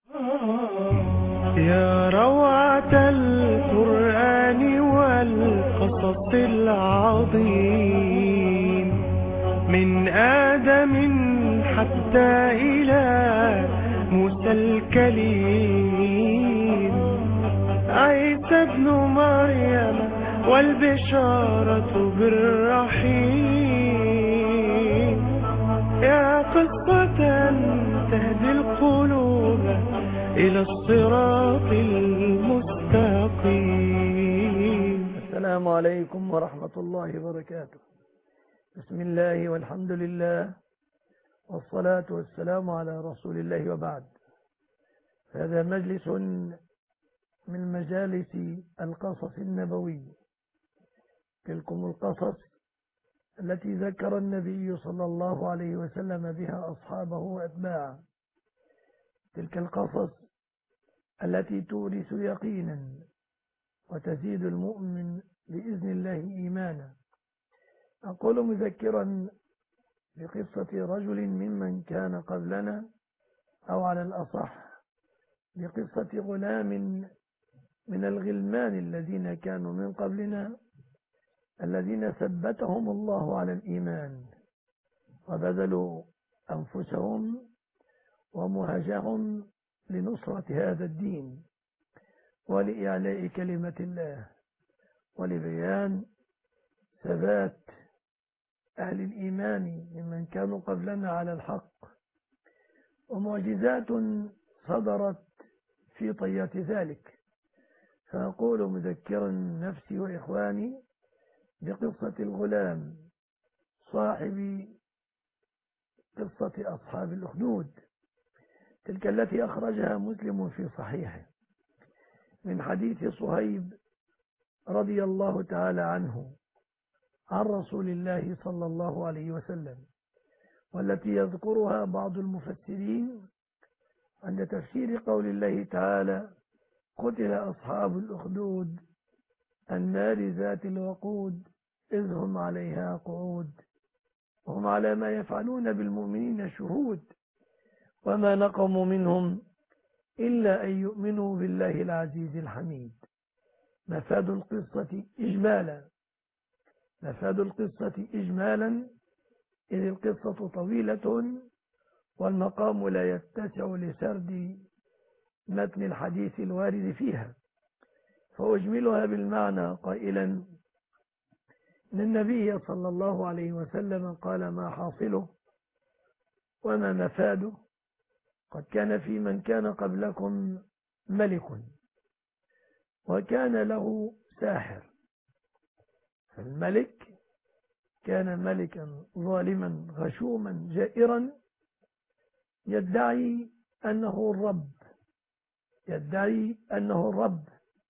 يا روعة القرآن والقصص العظيم، من آدم حتى إلى موسى الكليم، عيسى ابن مريم والبشارة بالرحيم، يا قصة تهدي القلوب إلى الصراط المستقيم. السلام عليكم ورحمة الله وبركاته. بسم الله والحمد لله والصلاة والسلام على رسول الله، وبعد. هذا مجلس من مجالس القصص النبوي، تلكم القصص التي ذكر النبي صلى الله عليه وسلم بها أصحابه وأتباعه، تلك القصص التي تورث يقينا وتزيد المؤمن بإذن الله إيمانا. أقول مذكرا بقصة رجل ممن كان قبلنا، أو على الأصح بقصة غلام من الغلمان الذين كانوا من قبلنا، الذين ثبتهم الله على الإيمان وبذلوا أنفسهم ومهجهم لنصرة هذا الدين ولإعلاء كلمة الله ولبيان ثبات أهل الإيمان ممن كانوا قبلنا على الحق، ومعجزات صدرت في طيات ذلك. فأقول مذكرا نفسي وإخواني بقصة الغلام صاحب قصة أصحاب الأخدود، تلك التي أخرجها مسلم في صحيحه من حديث صهيب رضي الله تعالى عنه عن رسول الله صلى الله عليه وسلم، والتي يذكرها بعض المفسرين عند تفسير قول الله تعالى: قتل أصحاب الأخدود النار ذات الوقود إذ هم عليها قعود وهم على ما يفعلون بالمؤمنين شهود وما نقموا منهم إلا أن يؤمنوا بالله العزيز الحميد. مفاد القصة إجمالا إذ القصة طويلة والمقام لا يتسع لسرد متن الحديث الوارد فيها، فأجملها بالمعنى قائلا إن النبي صلى الله عليه وسلم قال: ما حاصله وما مفاده؟ قد كان في من كان قبلكم ملك وكان له ساحر، فالملك كان ملكا ظالما غشوما جائرا يدعي أنه الرب.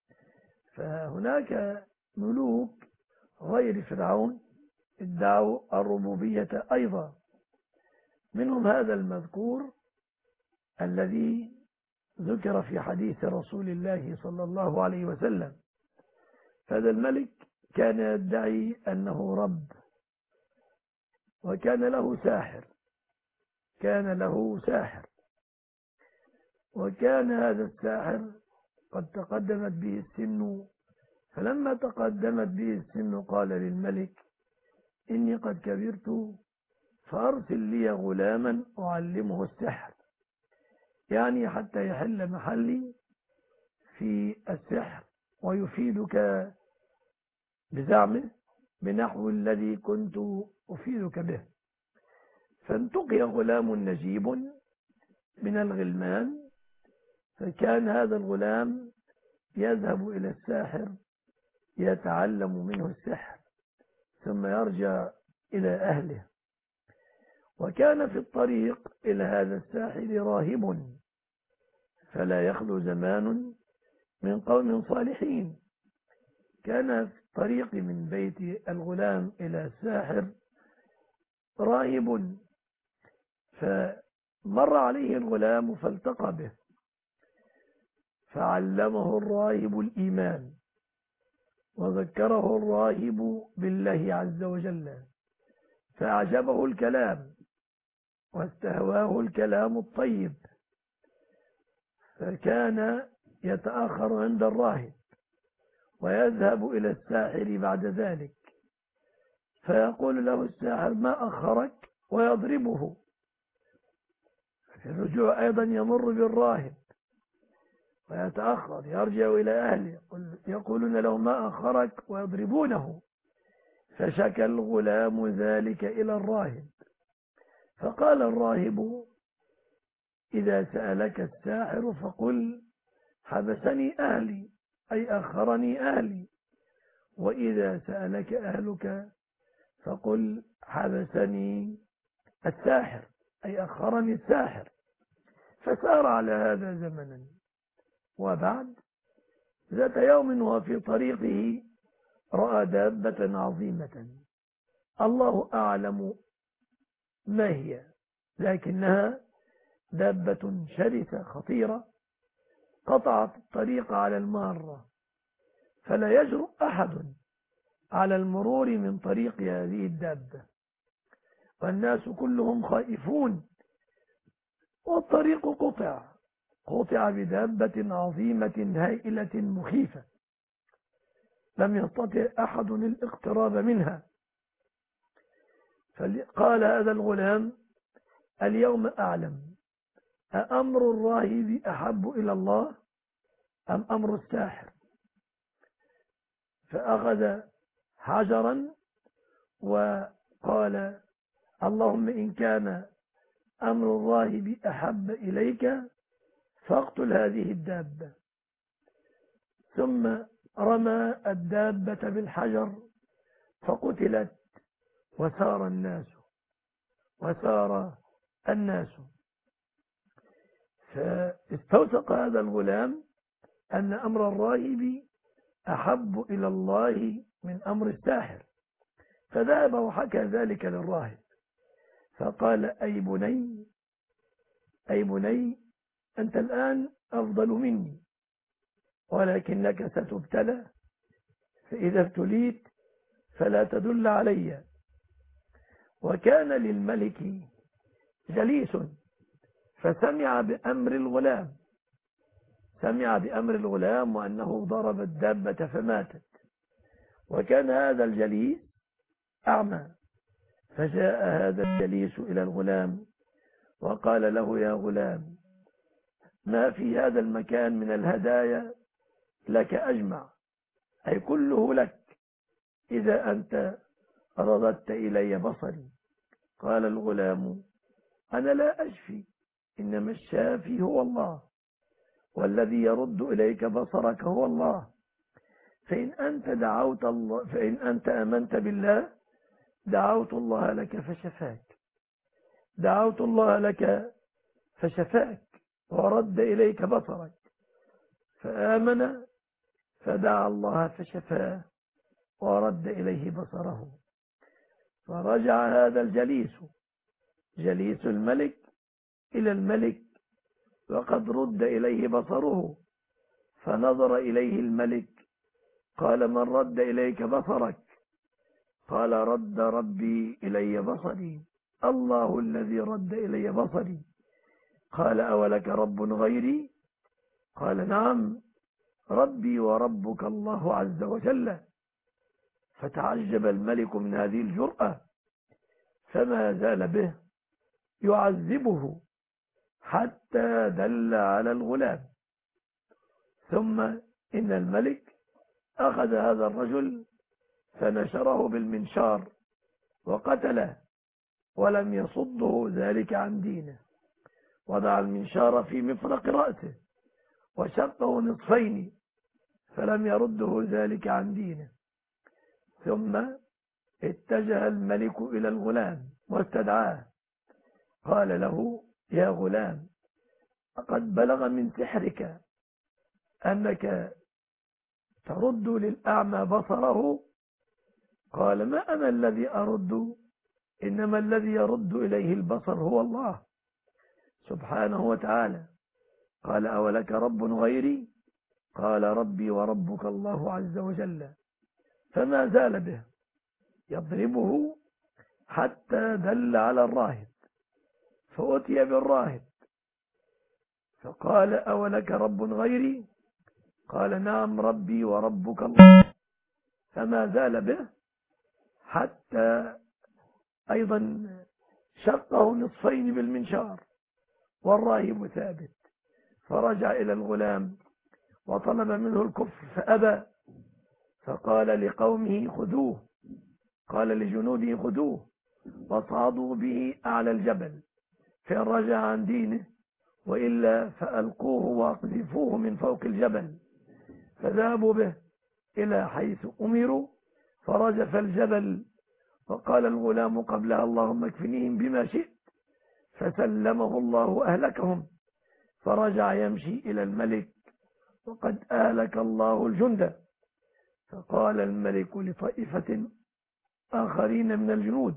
فهناك ملوك غير فرعون ادعوا الربوبية أيضا، منهم هذا المذكور الذي ذكر في حديث رسول الله صلى الله عليه وسلم. فهذا الملك كان يدعي أنه رب، وكان له ساحر، وكان هذا الساحر قد تقدمت به السن، فلما تقدمت به السن قال للملك: إني قد كبرت فأرسل لي غلاما أعلمه السحر، يعني حتى يحل محلي في السحر ويفيدك بزعمه بنحو الذي كنت أفيدك به. فانتقي غلام نجيب من الغلمان، فكان هذا الغلام يذهب إلى الساحر يتعلم منه السحر ثم يرجع إلى أهله. وكان في الطريق إلى هذا الساحر راهب، فلا يخلو زمان من قوم صالحين. كان في الطريق من بيت الغلام إلى الساحر راهب، فمر عليه الغلام فالتقى به، فعلمه الراهب الإيمان وذكره الراهب بالله عز وجل، فأعجبه الكلام واستهواه الكلام الطيب، فكان يتأخر عند الراهب ويذهب إلى الساحر بعد ذلك، فيقول له الساحر: ما أخرك؟ ويضربه. في الرجوع أيضا يمر بالراهب ويتأخر، يرجع إلى أهله يقولون له: ما أخرك؟ ويضربونه. فشكى الغلام ذلك إلى الراهب، فقال الراهب: إذا سألك الساحر فقل: حبسني أهلي، أي أخرني أهلي. وإذا سألك أهلك فقل: حبسني الساحر، أي أخرني الساحر. فسار على هذا زمنا. وبعد ذات يوم وفي طريقه رأى دابة عظيمة، الله أعلم ما هي، لكنها دابة شرسة خطيرة قطعت الطريق على المارة، فلا يجرؤ أحد على المرور من طريق هذه الدابة، والناس كلهم خائفون، والطريق قطع بدابة عظيمة هائلة مخيفة لم يستطع أحد الاقتراب منها. فقال هذا الغلام: اليوم أعلم أأمر الراهب أحب إلى الله أم أمر الساحر. فأخذ حجرا وقال: اللهم إن كان أمر الراهب أحب إليك فاقتل هذه الدابة. ثم رمى الدابة بالحجر فقتلت، وسار الناس. فاستوثق هذا الغلام أن أمر الراهب أحب إلى الله من أمر الساحر، فذهب وحكى ذلك للراهب، فقال: أي بني، أنت الآن أفضل مني، ولكنك ستبتلى، فإذا ابتليت فلا تدل علي. وكان للملك جليس، فسمع بأمر الغلام وأنه ضرب الدابة فماتت، وكان هذا الجليس أعمى. فجاء هذا الجليس إلى الغلام وقال له: يا غلام، ما في هذا المكان من الهدايا لك أجمع، أي كله لك، إذا أنت رددت إلي بصري. قال الغلام: أنا لا أشفي، إنما الشافي هو الله، والذي يرد إليك بصرك هو الله. فإن أنت آمنت بالله دعوت الله لك فشفاك ورد إليك بصرك. فآمن فدعا الله فشفاه ورد إليه بصره. فرجع هذا جليس الملك إلى الملك وقد رد إليه بصره، فنظر إليه الملك قال: من رد إليك بصرك؟ قال: رد ربي إلي بصري، الله الذي رد إلي بصري. قال: أولك رب غيري؟ قال: نعم، ربي وربك الله عز وجل. فتعجب الملك من هذه الجرأة، فما زال به يعذبه حتى دل على الغلام. ثم إن الملك أخذ هذا الرجل فنشره بالمنشار وقتله، ولم يصده ذلك عن دينه. وضع المنشار في مفرق رأسه وشقه نصفين، فلم يرده ذلك عن دينه. ثم اتجه الملك إلى الغلام واستدعاه، قال له: يا غلام، قد بلغ من سحرك أنك ترد للأعمى بصره. قال: ما أنا الذي أرد، إنما الذي يرد إليه البصر هو الله سبحانه وتعالى. قال: أولك رب غيري؟ قال: ربي وربك الله عز وجل. فما زال به يضربه حتى دل على الراهب، فأتي بالراهب فقال أولك رب غيري؟ قال نعم ربي وربك الله. فما زال به حتى أيضا شقه نصفين بالمنشار والراهب ثابت. فرجع إلى الغلام وطلب منه الكفر فأبى، فقال لقومه خذوه، قال لجنوده خذوه واصعدوا به أعلى الجبل، فإن رجع عن دينه وإلا فألقوه واقذفوه من فوق الجبل. فذهبوا به إلى حيث أمروا، فرجف الجبل، وقال الغلام قبلها اللهم اكفنيهم بما شئت، فسلمه الله أهلكهم. فرجع يمشي إلى الملك وقد أهلك الله الجند. فقال الملك لطائفة آخرين من الجنود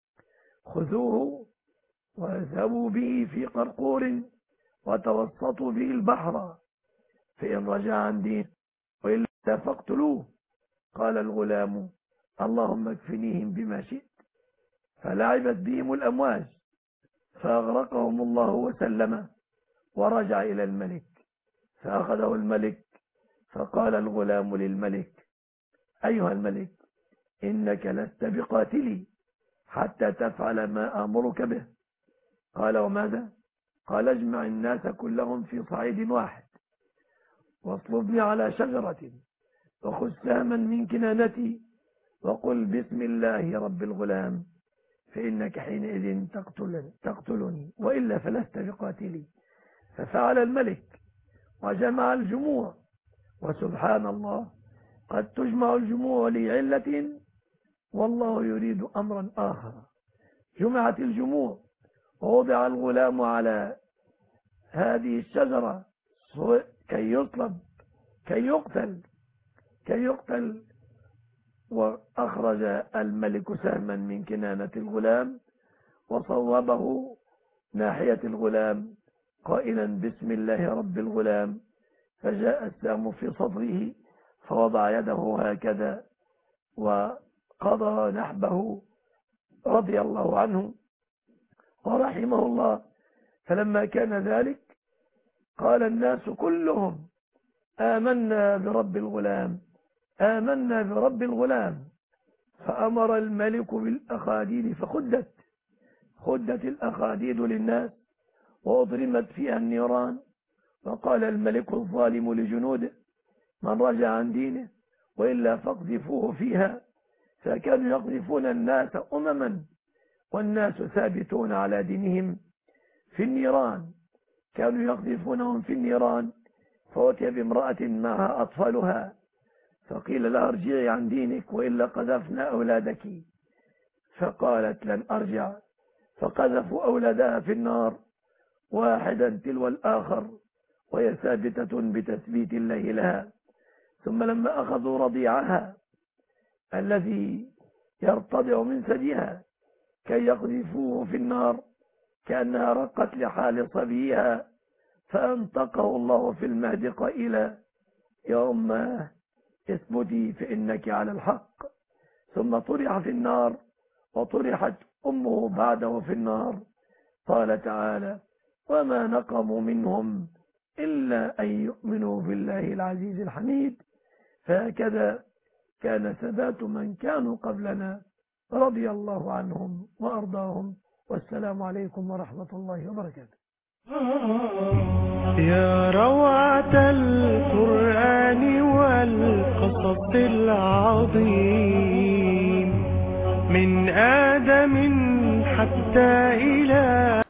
خذوه واذهبوا به في قرقور وتوسطوا به البحر، فإن رجع عن دين وإلا فاقتلوه. قال الغلام اللهم اكفنيهم بما شئت. فلعبت بهم الأمواج فأغرقهم الله وسلم، ورجع إلى الملك. فأخذه الملك فقال الغلام للملك أيها الملك إنك لست بقاتلي حتى تفعل ما آمرك به. قال وماذا؟ قال اجمع الناس كلهم في صعيد واحد واصلبني على شجرة وخذ سهما من كنانتي وقل بسم الله رب الغلام، فإنك حينئذ تقتلني وإلا فلست بقاتلي. ففعل الملك وجمع الجموع، وسبحان الله قد تجمع الجموع لعلة والله يريد أمرا آخر. جمعت الجموع ووضع الغلام على هذه الشجرة كي يطلب كي يقتل. وأخرج الملك سهما من كنانة الغلام وصوبه ناحية الغلام قائلا بسم الله رب الغلام، فجاء السهم في صدره فوضع يده هكذا وقضى نحبه رضي الله عنه ورحمه الله. فلما كان ذلك قال الناس كلهم آمنا برب الغلام، آمنا برب الغلام. فأمر الملك بالأخاديد فخدت الأخاديد للناس وأضرمت فيها النيران. وقال الملك الظالم لجنوده من رجع عن دينه وإلا فاقذفوه فيها. فكانوا يقذفون الناس أمما والناس ثابتون على دينهم في النيران، كانوا يقذفونهم في النيران. فأتي بامرأة معها أطفالها فقيل لها ارجعي عن دينك وإلا قذفنا أولادك. فقالت لن أرجع، فقذفوا أولادها في النار واحدا تلو الآخر وهي ثابتة بتثبيت الله لها. ثم لما أخذوا رضيعها الذي يرتضع من ثديها كي يقذفوه في النار كأنها رقت لحال صبيها، فأنطقه الله في المهد قائلا يا أمه اثبتي فإنك على الحق. ثم طرح في النار وطرحت أمه بعده في النار. قال تعالى وما نقموا منهم إلا أن يؤمنوا بالله العزيز الحميد. فهكذا كان ثبات من كانوا قبلنا رضي الله عنهم وأرضاهم. والسلام عليكم ورحمة الله وبركاته. يا روعة القرآن والقصص العظيم من آدم حتى إلى